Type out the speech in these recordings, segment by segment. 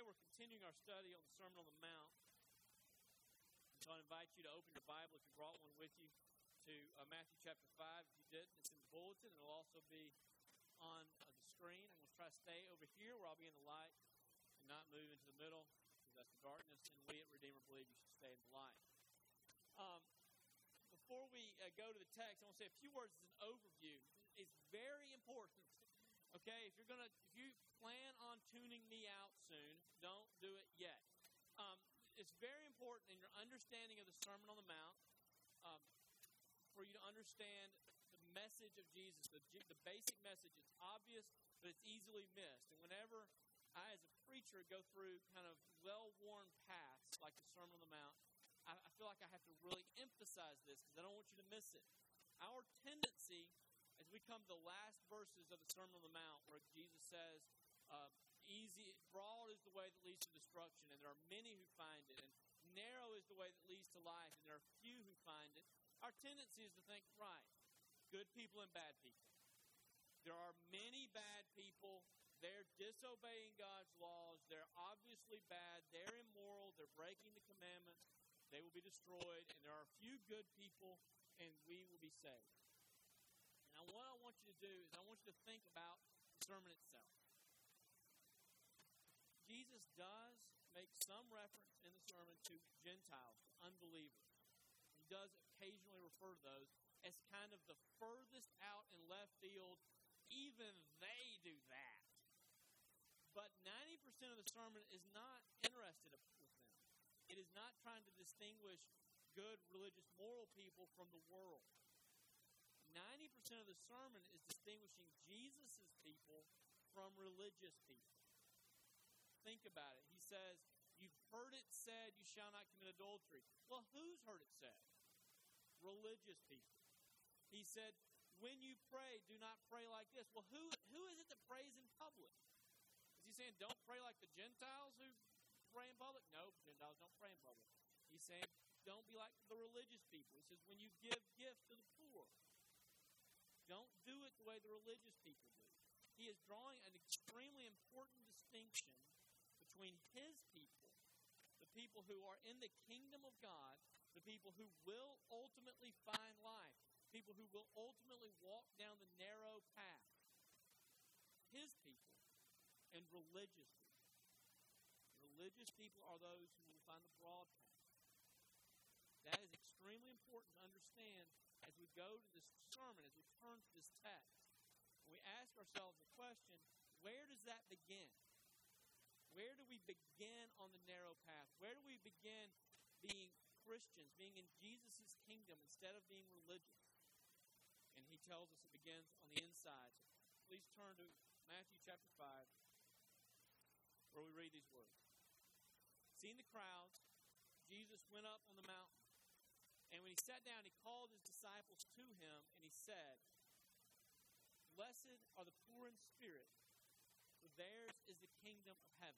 we're continuing our study on the Sermon on the Mount. So I invite you to open your Bible, if you brought one with you, to Matthew chapter 5. If you didn't, it's in the bulletin. It'll also be on the screen. I'm going to try to stay over here where I'll be in the light and not move into the middle, because that's the darkness, and we at Redeemer believe you should stay in the light. Before we go to the text, I want to say a few words as an overview. It's very important. Okay, if you plan on tuning me out soon, don't do it yet. It's very important in your understanding of the Sermon on the Mount for you to understand the message of Jesus, the basic message. It's obvious, but it's easily missed. And whenever I, as a preacher, go through kind of well-worn paths like the Sermon on the Mount, I feel like I have to really emphasize this because I don't want you to miss it. Our tendency, as we come to the last verses of the Sermon on the Mount, where Jesus says, broad is the way that leads to destruction, and there are many who find it, and narrow is the way that leads to life, and there are few who find it. Our tendency is to think, right, good people and bad people. There are many bad people. They're disobeying God's laws. They're obviously bad. They're immoral. They're breaking the commandments. They will be destroyed. And there are a few good people, and we will be saved. Now, what I want you to do is I want you to think about the sermon itself. Jesus does make some reference in the sermon to Gentiles, to unbelievers. He does occasionally refer to those as kind of the furthest out in left field. Even they do that. But 90% of the sermon is not interested with them. It is not trying to distinguish good, religious, moral people from the world. 90% of the sermon is distinguishing Jesus' people from religious people. Think about it. He says, you've heard it said, you shall not commit adultery. Well, who's heard it said? Religious people. He said, when you pray, do not pray like this. Well, who is it that prays in public? Is he saying, don't pray like the Gentiles who pray in public? No, Gentiles don't pray in public. He's saying, don't be like the religious people. He says, when you give gifts to the poor, don't do it the way the religious people do. He is drawing an extremely important distinction between his people, the people who are in the kingdom of God, the people who will ultimately find life, people who will ultimately walk down the narrow path, his people, and religious people. Religious people are those who will find the broad path. That is extremely important to understand as we go to this sermon, as we turn to this text. And we ask ourselves the question, where does that begin? Where do we begin on the narrow path? Where do we begin being Christians, being in Jesus' kingdom instead of being religious? And he tells us it begins on the inside. So please turn to Matthew chapter 5, where we read these words. Seeing the crowds, Jesus went up on the mountain. And when he sat down, he called his disciples to him, and he said, Blessed are the poor in spirit, for theirs is the kingdom of heaven.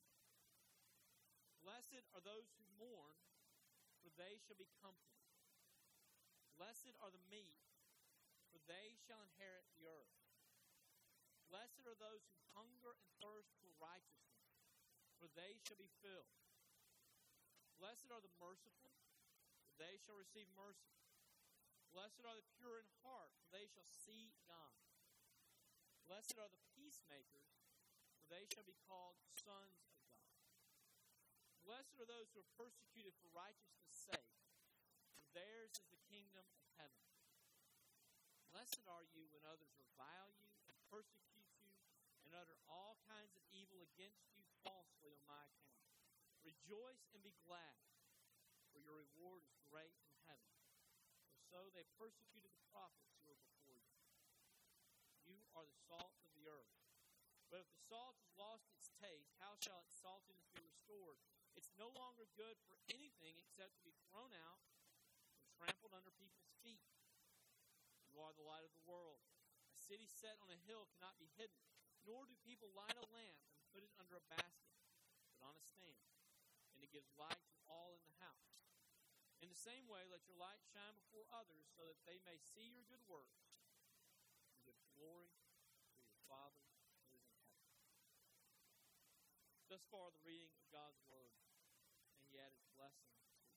Blessed are those who mourn, for they shall be comforted. Blessed are the meek, for they shall inherit the earth. Blessed are those who hunger and thirst for righteousness, for they shall be filled. Blessed are the merciful, for they shall receive mercy. Blessed are the pure in heart, for they shall see God. Blessed are the peacemakers, for they shall be called sons of God. Blessed are those who are persecuted for righteousness' sake, for theirs is the kingdom of heaven. Blessed are you when others revile you and persecute you and utter all kinds of evil against you falsely on my account. Rejoice and be glad, for your reward is great in heaven. For so they persecuted the prophets who were before you. You are the salt of the earth. But if the salt has lost its taste, how shall its saltiness be restored? It's no longer good for anything except to be thrown out and trampled under people's feet. You are the light of the world. A city set on a hill cannot be hidden, nor do people light a lamp and put it under a basket, but on a stand, and it gives light to all in the house. In the same way, let your light shine before others, so that they may see your good works and give glory to your Father who is in heaven. Thus far, the reading of God's Word, and He added blessing to it.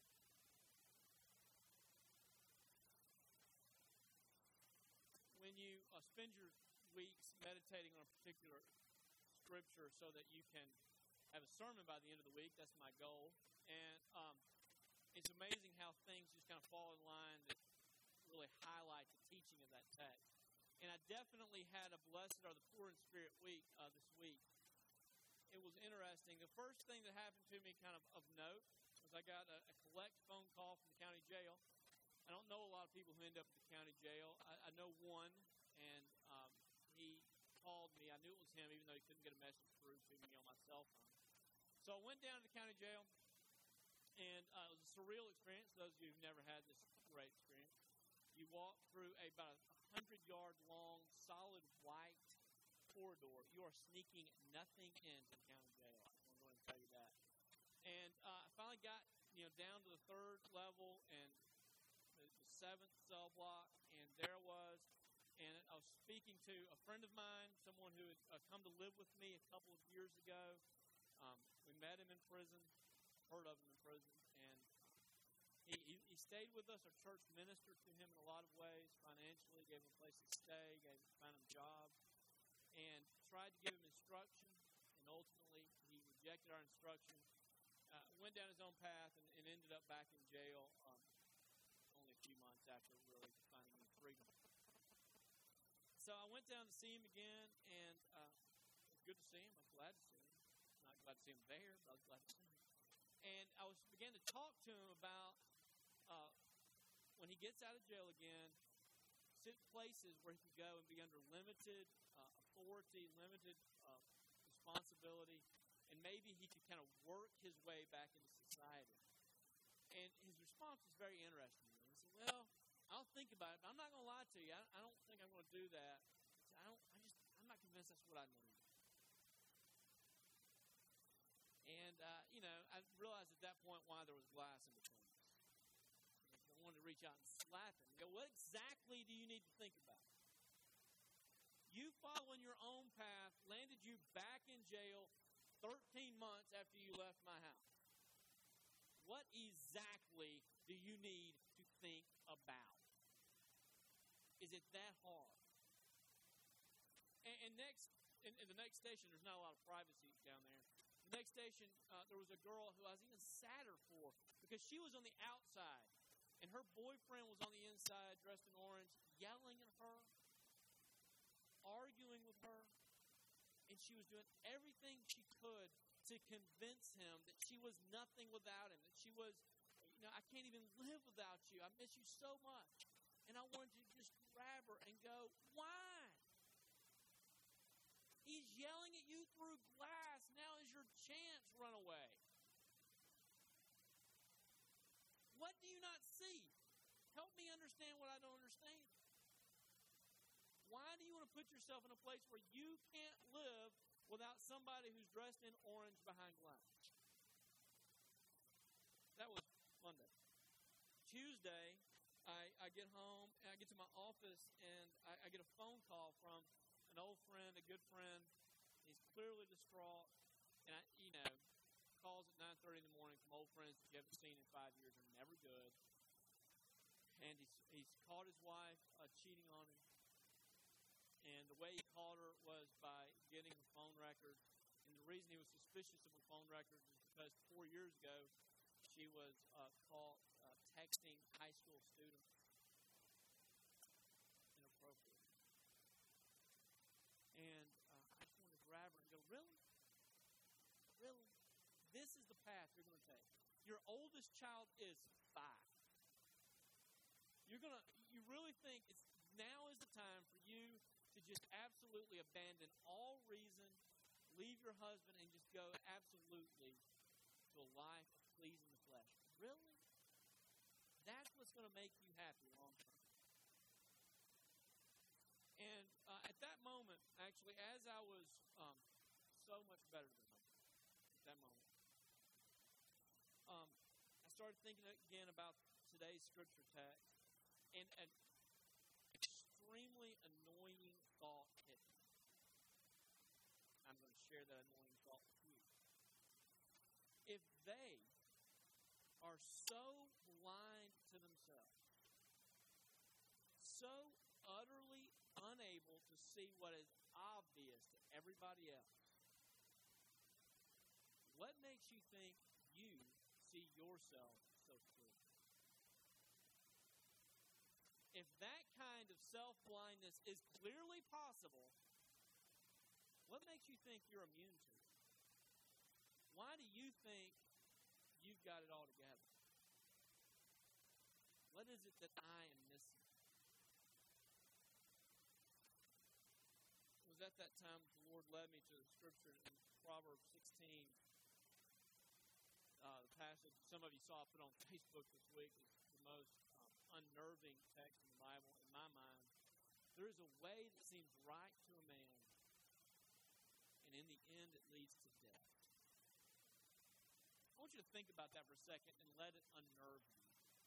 When you spend your weeks meditating on a particular scripture so that you can have a sermon by the end of the week, that's my goal. And it's amazing how things just kind of fall in line that really highlight the teaching of that text. And I definitely had a blessed or the poor in spirit week this week. It was interesting. The first thing that happened to me kind of note was I got a collect phone call from the county jail. I don't know a lot of people who end up at the county jail. I know one, and he called me. I knew it was him, even though he couldn't get a message through to me on my cell phone. So I went down to the county jail, and it was a surreal experience. Those of you who've never had this great experience, you walk through about a 100-yard long, solid white corridor. You are sneaking nothing into the county jail. I'm going to tell you that. And I finally got down to the third level and the seventh cell block, and there I was. And I was speaking to a friend of mine, someone who had come to live with me a couple of years ago. We met him in prison, heard of him in prison, and he stayed with us. Our church ministered to him in a lot of ways, financially, gave him a place to stay, found him a job, and tried to give him instruction, and ultimately he rejected our instruction, went down his own path, and ended up back in jail only a few months after really finding his freedom. So I went down to see him again, and it was good to see him. I was glad to see him. Not glad to see him there, but I was glad to see him. And I began to talk to him about when he gets out of jail again, places where he could go and be under limited authority, limited responsibility, and maybe he could kind of work his way back into society. And his response was very interesting to me. He said, "Well, I'll think about it, but I'm not going to lie to you. I don't think I'm going to do that. I'm not convinced that's what I need." And I realized at that point why there was glass in between us. I wanted to reach out and slap him and go, "What exactly do you need to think about? You following your own path landed you back in jail 13 months after you left my house. What exactly do you need to think about? Is it that hard?" And next, in the next station, there's not a lot of privacy down there. The next station, there was a girl who I was even sadder for because she was on the outside, and her boyfriend was on the inside, dressed in orange, yelling at her, arguing with her, and she was doing everything she could to convince him that she was nothing without him, that she was, "I can't even live without you. I miss you so much." And I wanted to just grab her and go, "Why? He's yelling at you through glass. Now is your chance. Run away. What do you not see? Help me understand what I don't understand. Why do you want to put yourself in a place where you can't live without somebody who's dressed in orange behind glass?" That was Monday. Tuesday, I get home, and I get to my office, and I get a phone call from an old friend, a good friend. He's clearly distraught, and calls at 9:30 in the morning from old friends that you haven't seen in 5 years are never good. And he's caught his wife cheating on him. And the way he caught her was by getting the phone records. And the reason he was suspicious of the phone records is because 4 years ago, she was caught texting high school students inappropriately. And I just wanted to grab her and go, "Really? Really? This is the path you're going to take. Your oldest child is 5. You really think now is the time for you to just absolutely abandon all reason, leave your husband, and just go absolutely to a life of pleasing the flesh? Really? That's what's going to make you happy long term?" And at that moment, actually, as I was so much better than her at that moment, I started thinking again about today's scripture text, and an extremely annoying thought hit me. I'm going to share that annoying thought with you. if they are so blind to themselves, so utterly unable to see what is obvious to everybody else, what makes you think you see yourself so clearly? If that kind of self-blindness is clearly possible, what makes you think you're immune to it? Why do you think you've got it all together? What is it that I am missing? It was at that time that the Lord led me to the scripture in Proverbs 16. The passage some of you saw put on Facebook this week is the most unnerving text in the Bible in my mind. There is a way that seems right to a man, and in the end it leads to death. I want you to think about that for a second and let it unnerve you.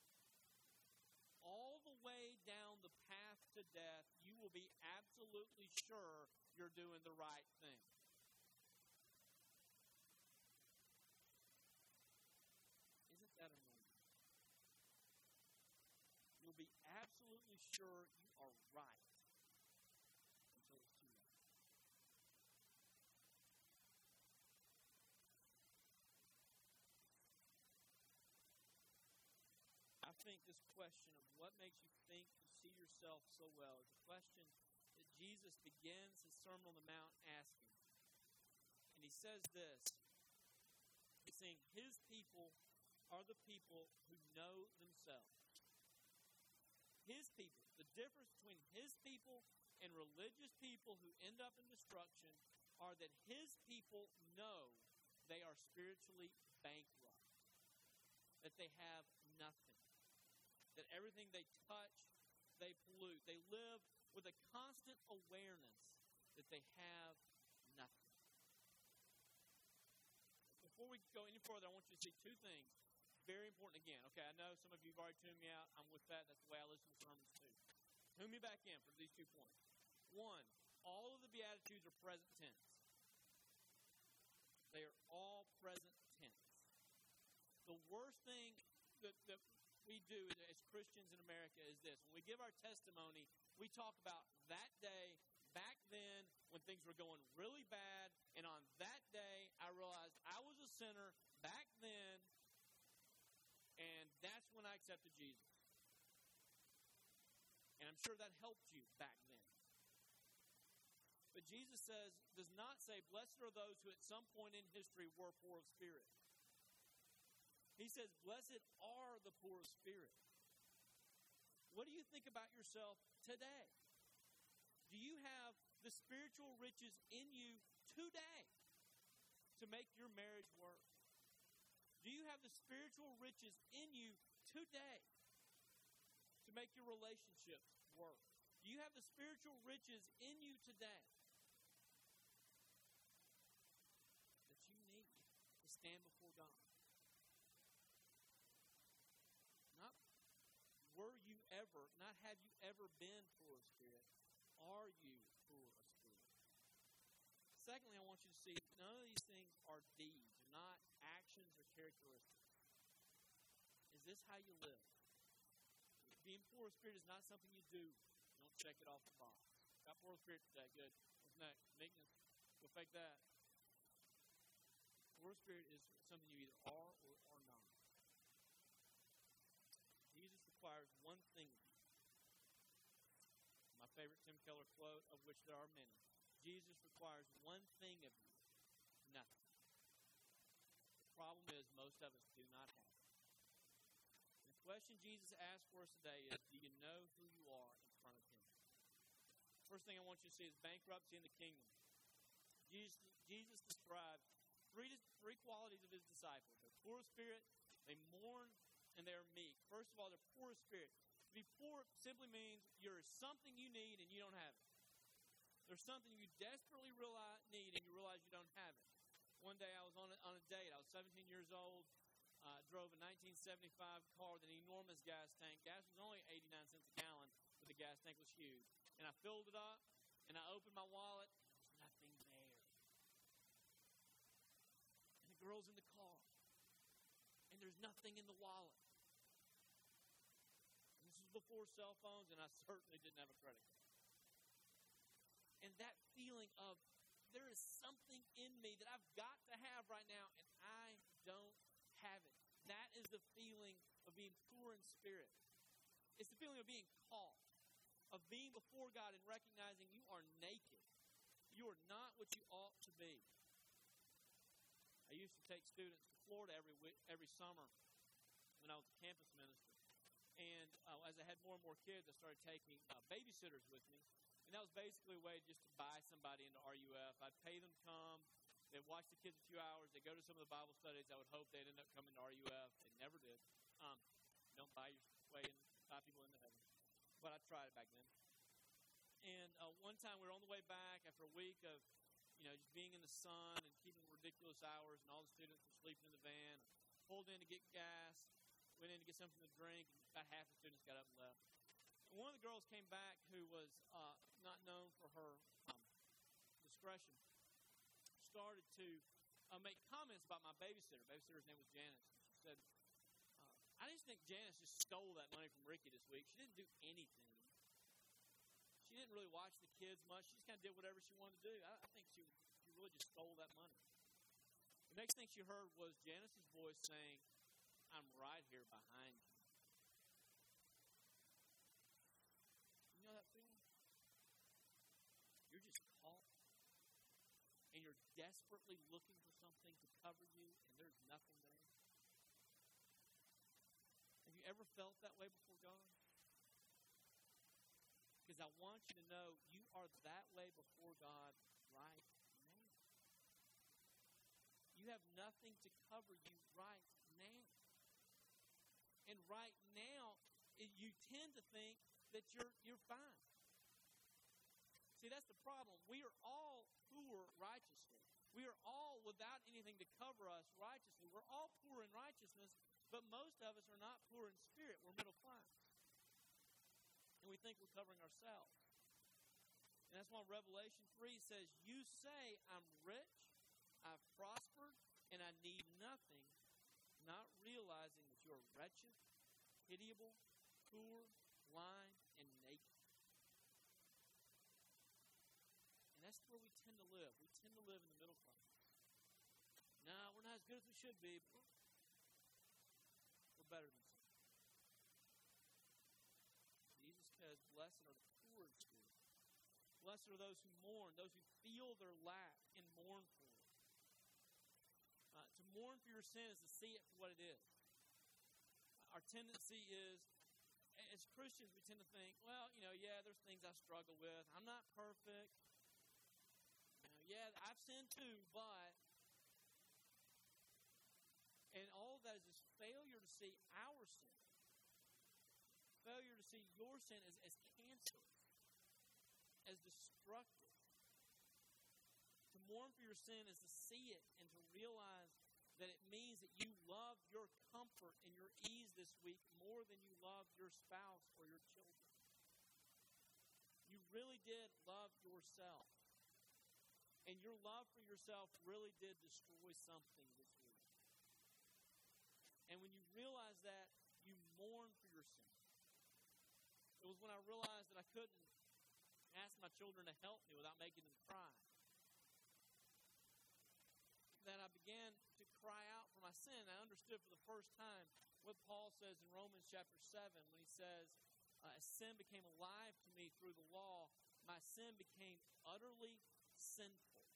All the way down the path to death, you will be absolutely sure you're doing the right thing. Isn't that annoying? You'll be absolutely sure you are right until it's too late. I think this question of what makes you think you see yourself so well is a question that Jesus begins his Sermon on the Mount asking. And he says this. He's saying his people are the people who know themselves. His people. The difference between his people and religious people who end up in destruction are that his people know they are spiritually bankrupt. That they have nothing. That everything they touch, they pollute. They live with a constant awareness that they have nothing. Before we go any further, I want you to see two things. Very important again. Okay, I know some of you have already tuned me out. I'm with that. That's the way I listen to sermons too. Tune me back in for these 2 points. One, all of the Beatitudes are present tense. They are all present tense. The worst thing that we do as Christians in America is this. When we give our testimony, we talk about that day, back then, when things were going really bad, and on that day, I realized I was a sinner back then, and that's when I accepted Jesus. And I'm sure that helped you back then. But Jesus does not say, blessed are those who at some point in history were poor of spirit. He says, blessed are the poor of spirit. What do you think about yourself today? Do you have the spiritual riches in you today to make your marriage work? Do you have the spiritual riches in you today to make your relationships work? Do you have the spiritual riches in you today that you need to stand before God? Not have you ever been poor of spirit. Are you poor of spirit? Secondly, I want you to see none of these things are deeds. They're not actions or characteristics. Is this how you live? Being poor of spirit is not something you do. You don't check it off the box. Got poor of spirit today. Good. What's next? Meekness. Go fake that. Poor of spirit is something you either are or are not. Jesus requires one thing of you. My favorite Tim Keller quote, of which there are many. Jesus requires one thing of you. Nothing. The problem is most of us do not have it. And the question Jesus asks for us today is, do you know who you are in front of him? First thing I want you to see is bankruptcy in the kingdom. Jesus describes three qualities of his disciples. They're poor of spirit, they mourn, and they're meek. First of all, they're poor of spirit. To be poor simply means you're something you need and you don't have it. There's something you desperately need and you realize you don't have it. One day I was on a date. I was 17 years old. Drove a 1975 car with an enormous gas tank. Gas was only 89 cents a gallon, but the gas tank was huge. And I filled it up, and I opened my wallet, and there was nothing there. And the girl's in the car. there's nothing in the wallet. And this was before cell phones, and I certainly didn't have a credit card. And that feeling of there is something in me that I've got to have right now, and I don't have it. That is the feeling of being poor in spirit. It's the feeling of being caught, of being before God and recognizing you are naked. You are not what you ought to be. I used to take students to Florida every summer when I was a campus minister. And as I had more and more kids, I started taking babysitters with me. And that was basically a way just to buy somebody into RUF. I'd pay them to come. They'd watch the kids a few hours. They'd go to some of the Bible studies. I would hope they'd end up coming to RUF. They never did. Don't buy your way and buy people into heaven. But I tried it back then. And one time we were on the way back after a week of, just being in the sun and keeping ridiculous hours, and all the students were sleeping in the van. I pulled in to get gas, went in to get something to drink, and about half the students got up and left. And one of the girls came back who was not known for her discretion, started to make comments about my babysitter. Babysitter's name was Janice. And she said, I just think Janice just stole that money from Ricky this week. She didn't do anything. She didn't really watch the kids much. She just kind of did whatever she wanted to do. I think she really just stole that money. The next thing she heard was Janice's voice saying, I'm right here behind you. You know that feeling? You're just caught. And you're desperately looking for something to cover you, and there's nothing there. Have you ever felt that way before God? Because I want you to know you are that way before God right now. You have nothing to cover you right now. And right now, you tend to think that you're fine. See, that's the problem. We are all poor righteously. We are all without anything to cover us righteously. We're all poor in righteousness, but most of us are not poor in spirit. We're middle class. And we think we're covering ourselves. And that's why Revelation 3 says, you say, I'm rich, I've prospered, and I need nothing, not realizing that you are wretched, pitiable, poor, blind, and naked. And that's where we tend to live. We tend to live in the middle class. No, we're not as good as we should be, but we're better than some. Jesus says, blessed are the poor in spirit. Blessed are those who mourn, those who feel their lack and mourn for it. To mourn for your sin is to see it for what it is. Our tendency is, as Christians, we tend to think, well, there's things I struggle with. I'm not perfect. I've sinned too, but... And all of that is this failure to see our sin. Failure to see your sin as cancerous, as destructive. To mourn for your sin is to see it and to realize that it means that you love your comfort and your ease this week more than you love your spouse or your children. You really did love yourself. And your love for yourself really did destroy something this week. And when you realize that, you mourn for your sin. It was when I realized that I couldn't ask my children to help me without making them cry that I began to cry out for my sin. I understood for the first time what Paul says in Romans chapter 7 when he says, as sin became alive to me through the law, my sin became utterly sinful.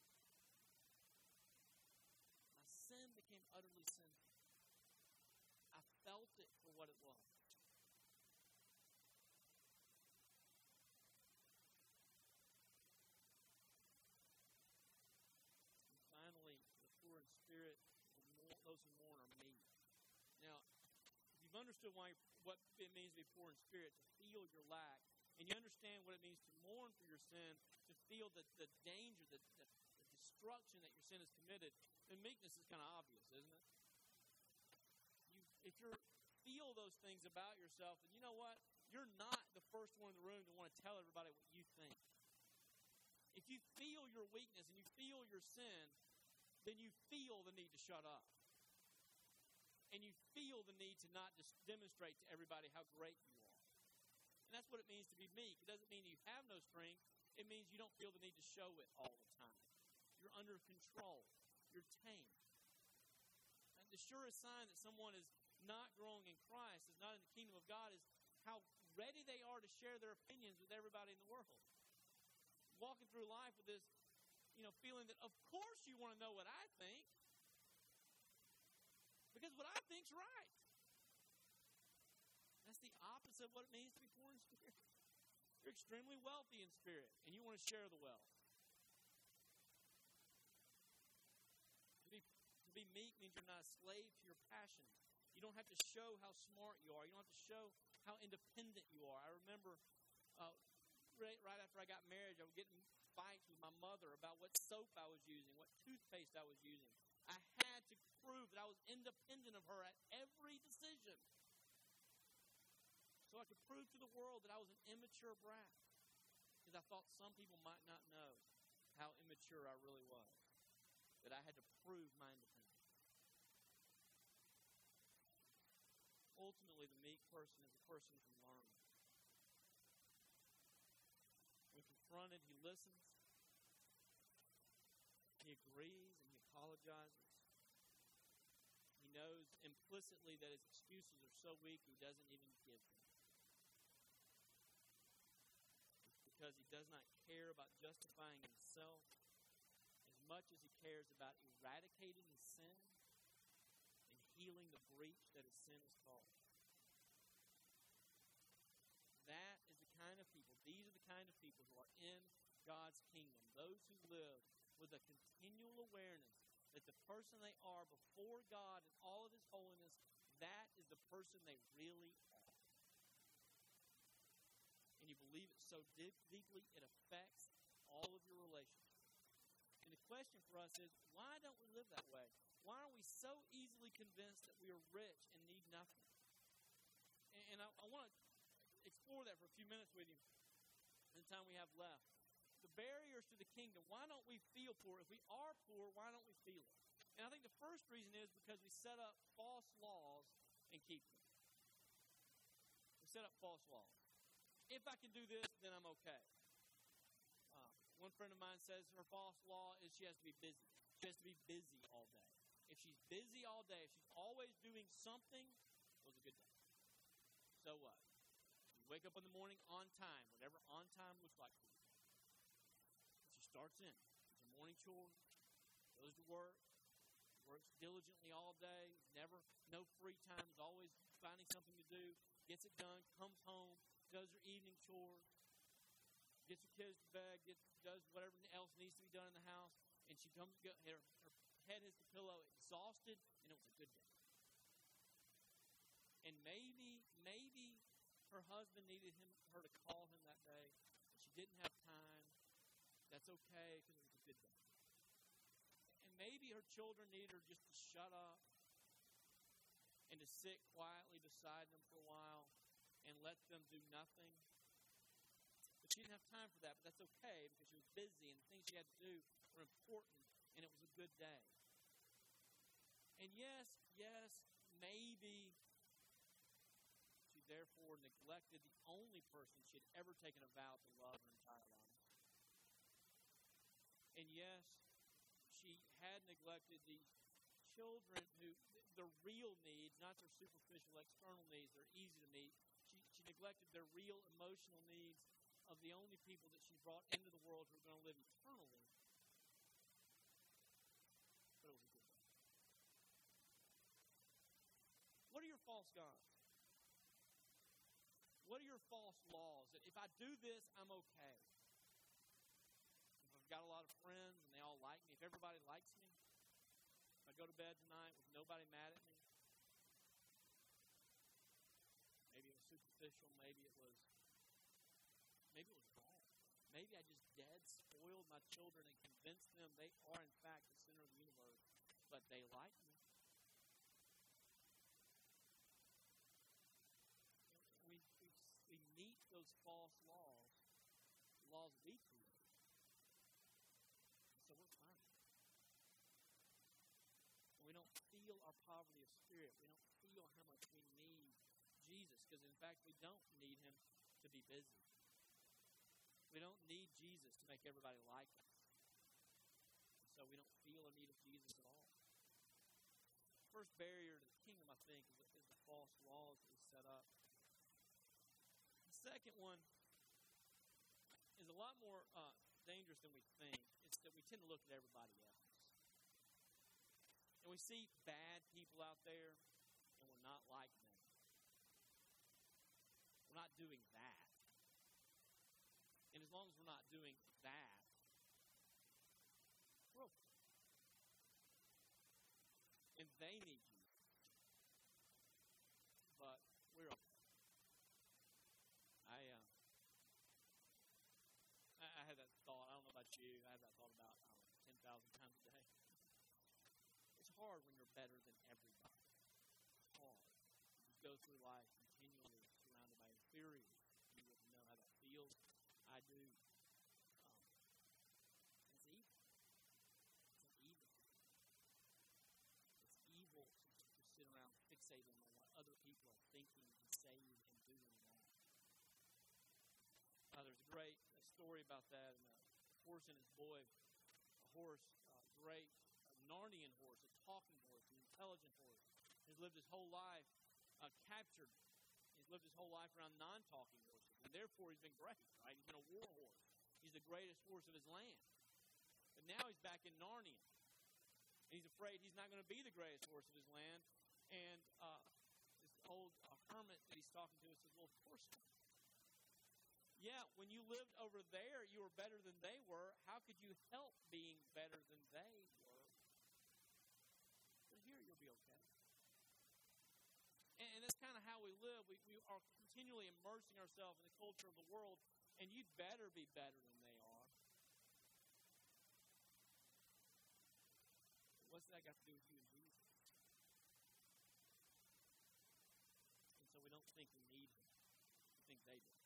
My sin became utterly sinful. I felt it for what it was. Those who mourn are me. Now, if you've understood what it means to be poor in spirit, to feel your lack, and you understand what it means to mourn for your sin, to feel the danger, the destruction that your sin has committed, then meekness is kind of obvious, isn't it? If you feel those things about yourself, then you know what? You're not the first one in the room to want to tell everybody what you think. If you feel your weakness and you feel your sin, then you feel the need to shut up. and you feel the need to not just demonstrate to everybody how great you are. And that's what it means to be meek. It doesn't mean you have no strength. It means you don't feel the need to show it all the time. You're under control. You're tame. And the surest sign that someone is not growing in Christ, is not in the kingdom of God, is how ready they are to share their opinions with everybody in the world. Walking through life with this, feeling that of course you want to know what I think, because what I think's right. That's the opposite of what it means to be poor in spirit. You're extremely wealthy in spirit, and you want to share the wealth. To be meek means you're not a slave to your passions. You don't have to show how smart you are. You don't have to show how independent you are. I remember right after I got married, I would get in fights with my mother about what soap I was using, what toothpaste I was using. I had to prove that I was independent of her at every decision, so I could prove to the world that I was an immature brat, because I thought some people might not know how immature I really was, that I had to prove my independence. Ultimately, the meek person is a person who can learn. When confronted, he listens, he agrees, and he apologizes. He knows implicitly that his excuses are so weak he doesn't even give them. Because he does not care about justifying himself as much as he cares about eradicating his sin and healing the breach that his sin has caused. That is the kind of people, these are the kind of people who are in God's kingdom. Those who live with a continual awareness that the person they are before God in all of his holiness, that is the person they really are. And you believe it so deeply, it affects all of your relationships. And the question for us is, why don't we live that way? Why are we so easily convinced that we are rich and need nothing? And I want to explore that for a few minutes with you in the time we have left. The barriers to the kingdom, why don't we feel poor? If we are poor, why don't we feel it? And I think the first reason is because we set up false laws and keep them. We set up false laws. If I can do this, then I'm okay. One friend of mine says her false law is she has to be busy. She has to be busy all day. If she's busy all day, if she's always doing something, it was a good day. So what? You wake up in the morning on time, whatever on time looks like for you. She starts in. It's her morning chores, goes to work, works diligently all day, no free time, is always finding something to do, gets it done, comes home, does her evening chores, gets her kids to bed, does whatever else needs to be done in the house, and she comes, her head hits the pillow, exhausted, and it was a good day. And maybe her husband needed her to call him that day, but she didn't have time. That's okay, because it was a good day. And maybe her children needed her just to shut up and to sit quietly beside them for a while and let them do nothing. But she didn't have time for that, but that's okay because she was busy and the things she had to do were important, and it was a good day. And yes, maybe she therefore neglected the only person she had ever taken a vow to love her entire life. And yes, she had neglected these children who, their real needs, not their superficial external needs, they're easy to meet. She neglected their real emotional needs of the only people that she brought into the world who are going to live eternally. But it was a good day. What are your false gods? What are your false laws? That if I do this, I'm okay. If I've got a lot of friends and they all like me, if everybody likes me, if I go to bed tonight with nobody mad at me, maybe it was superficial, maybe it was wrong. Maybe I just dead spoiled my children and convinced them they are in fact the center of the universe, but they like me. We meet those false laws we create. So we're fine. And we don't feel our poverty of spirit. We don't feel how much we need Jesus, because in fact we don't need him to be busy. We don't need Jesus to make everybody like us. So we don't feel a need of Jesus at all. First barrier to the kingdom, I think, is the false laws that we set up. The second one is a lot more dangerous than we think. It's that we tend to look at everybody else. And we see bad people out there, and we're not like them. We're not doing that. And as long as we're not doing that, we're okay. And they need you. But we're okay. I had that thought. I don't know about you. I have that thought about 10,000 times a day. It's hard when you're better than everybody. It's hard. You go through life continually surrounded by inferiors. You wouldn't know how that feels. I do. It's evil. It's evil. It's evil to sit around fixating on what other people are thinking and saying and doing wrong. There's a great story about that. And a horse and his boy, a horse, great Narnian horse, a talking horse, an intelligent horse, has lived his whole life captured. He's lived his whole life around non-talking horses, and therefore he's been great, right? He's been a war horse. He's the greatest horse of his land. But now he's back in Narnia, and he's afraid he's not going to be the greatest horse of his land. And this old hermit that he's talking to says, well, of course not. Yeah, when you lived over there, you were better than they were. How could you help being better than they were? But here you'll be okay. And that's kind of how we live. We are continually immersing ourselves in the culture of the world, and you'd better be better than they are. What's that got to do with you and Jesus? And so we don't think we need him. We think they do.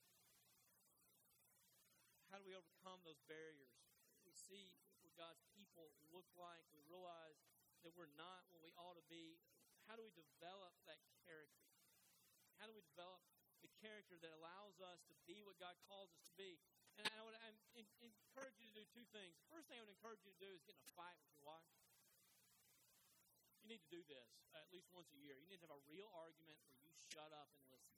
How do we overcome those barriers? We see what God's people look like. We realize that we're not what we ought to be. How do we develop that character? How do we develop the character that allows us to be what God calls us to be? And I would encourage you to do two things. The first thing I would encourage you to do is get in a fight with your wife. You need to do this at least once a year. You need to have a real argument where you shut up and listen.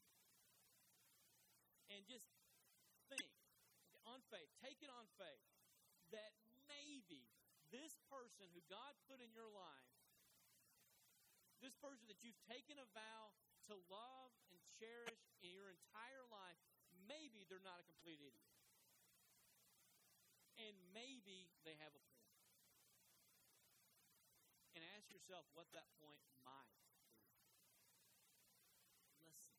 And just think. On faith, take it on faith, that maybe this person who God put in your life, this person that you've taken a vow to love and cherish in your entire life, maybe they're not a complete idiot. And maybe they have a point. And ask yourself what that point might be. Listen.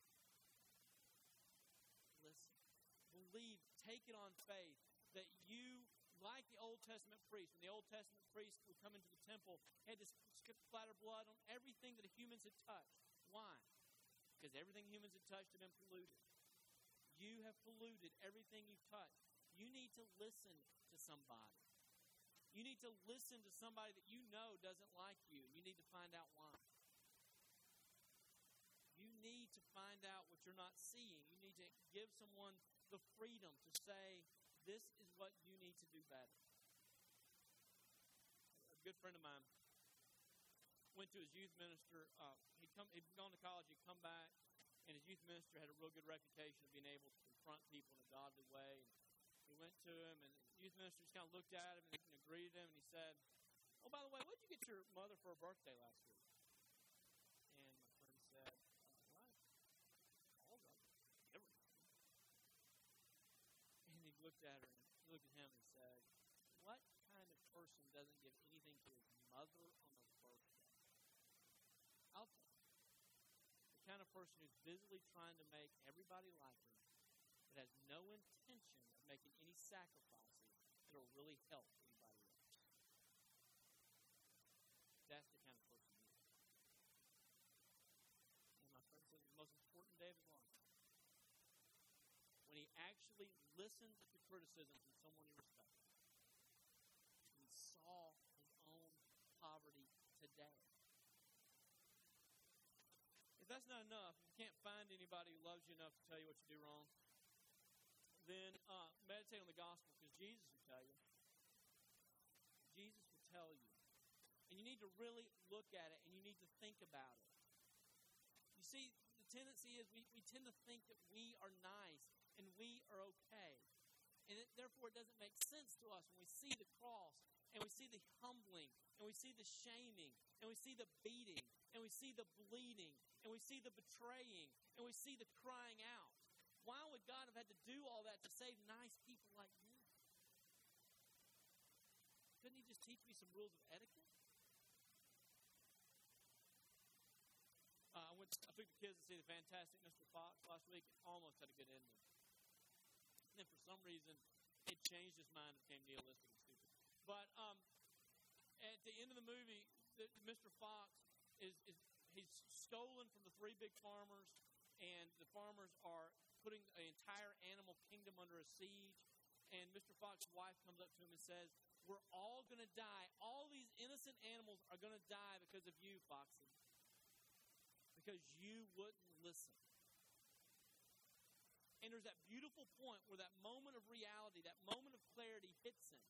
Believe, take it on faith that you, like the Old Testament priest, when the Old Testament priest would come into the temple, had to splatter blood on everything that the humans had touched. Why? Because everything humans had touched had been polluted. You have polluted everything you've touched. You need to listen to somebody. You need to listen to somebody that you know doesn't like you, and you need to find out why. You need to find out what you're not seeing. You need to give someone the freedom to say, this is what you need to do better. A good friend of mine went to his youth minister. He'd gone to college, he'd come back, and his youth minister had a real good reputation of being able to confront people in a godly way. And he went to him, and the youth minister just kind of looked at him and greeted him, and he said, oh, by the way, what did you get your mother for her birthday last week? And my friend said, looked at her and he looked at him and said, what kind of person doesn't give anything to his mother on her birthday? I'll tell you. The kind of person who's busily trying to make everybody like him, that has no intention of making any sacrifices that will really help anybody else. That's the kind of person he is. And my friend said it was the most important day of his life. When he actually listened to criticism from someone he respected. He saw his own poverty today. that's not enough, if you can't find anybody who loves you enough to tell you what you do wrong, then meditate on the gospel, because Jesus will tell you. Jesus will tell you. And you need to really look at it, and you need to think about it. You see, the tendency is we tend to think that we are nice and we are okay. And therefore, it doesn't make sense to us when we see the cross, and we see the humbling, and we see the shaming, and we see the beating, and we see the bleeding, and we see the betraying, and we see the crying out. Why would God have had to do all that to save nice people like me? Couldn't he just teach me some rules of etiquette? I took the kids to see the fantastic Mr. Fox last week. It almost had a good ending. And then for some reason, it changed his mind and became nihilistic and stupid. But at the end of the movie, Mr. Fox he's stolen from the three big farmers, and the farmers are putting an entire animal kingdom under a siege. And Mr. Fox's wife comes up to him and says, "We're all going to die. All these innocent animals are going to die because of you, Foxy. Because you wouldn't listen." And there's that beautiful point where that moment of reality, that moment of clarity hits him.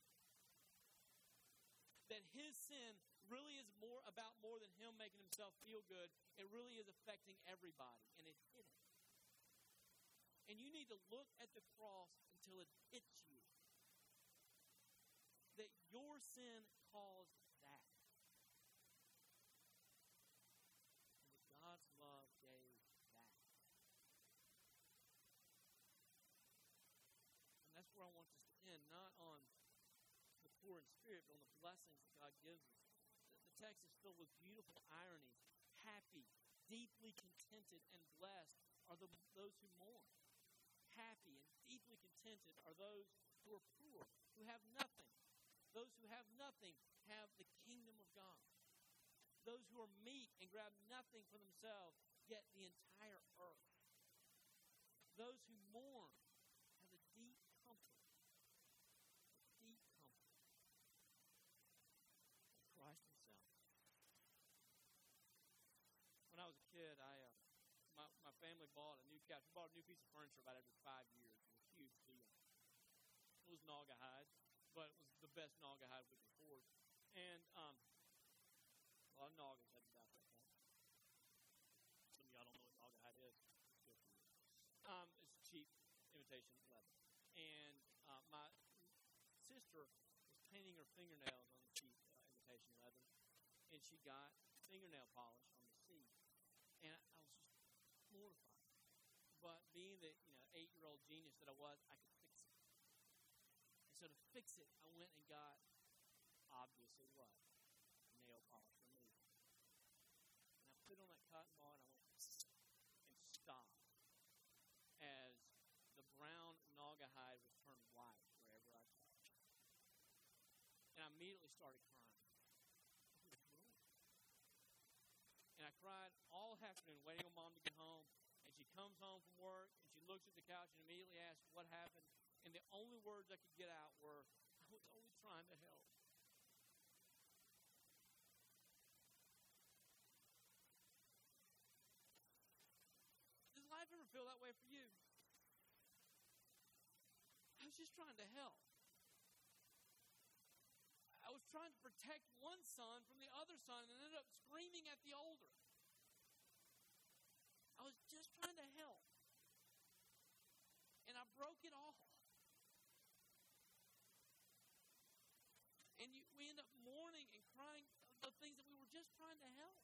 That his sin really is more than him making himself feel good. It really is affecting everybody. And it hit him. And you need to look at the cross until it hits you. That your sin caused that. And that God's love gave that. And that's where I want us to end, not on the poor in spirit, but on the blessings that God gives us. The text is filled with beautiful ironies. Happy, deeply contented, and blessed are those who mourn. Happy and deeply contented are those who are poor, who have nothing. Those who have nothing have the kingdom of God. Those who are meek and grab nothing for themselves get the entire earth. Those who mourn have a deep comfort. A deep comfort of Christ himself. When I was a kid, my family bought a new couch. We bought a new piece of furniture about every 5 years. It was a huge deal. It was Naugahyde, but it was the best Naugahyde we could afford. And a lot of Naugas had to die for that. Some of y'all don't know what Naugahyde is. Good for you. It's cheap imitation leather. And my sister was painting her fingernails on the cheap imitation leather, and she got fingernail polish on the seat. And I was just mortified. But being the 8-year-old genius that I was, I could fix it. And so to fix it, I went and got, obviously what? Nail polish remover. And I put it on that cotton ball, and I went and stopped as the brown Naugahyde was turned white wherever I touched. And I immediately started crying. What was wrong? And I cried all afternoon waiting on Mom to get home. And she comes home from work, and she looks at the couch and immediately asks what happened. And the only words I could get out were, "I was only trying to help." Does life ever feel that way for you? I was just trying to help. I was trying to protect one son from the other son and ended up screaming at the older. I was just trying to help. And I broke it all. And we end up mourning and crying the things that we were just trying to help.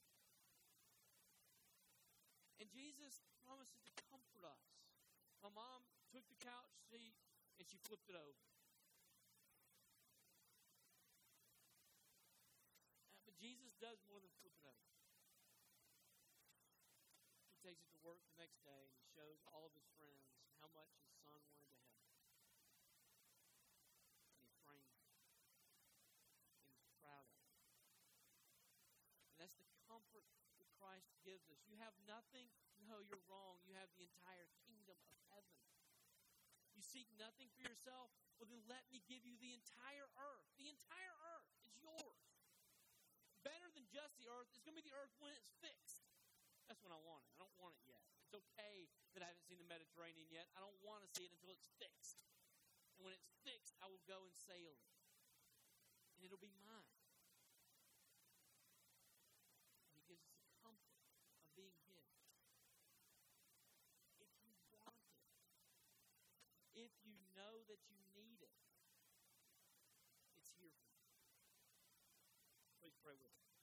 And Jesus promises to comfort us. My mom took the couch seat and she flipped it over. But Jesus does more than flip it over. He takes it to work the next day and he shows all of his friends how much his son wanted to help. And he framed it. And he's proud of it. And that's the comfort that Christ gives us. You have nothing? No, you're wrong. You have the entire kingdom of heaven. You seek nothing for yourself? Well, then let me give you the entire earth. The entire earth is yours. Better than just the earth. It's going to be the earth when it's fixed. That's when I want it. I don't want it yet. It's okay that I haven't seen the Mediterranean yet. I don't want to see it until it's fixed. And when it's fixed, I will go and sail it. And it'll be mine. And he gives us the comfort of being his. If you want it, if you know that you need it, it's here for you. Please pray with me.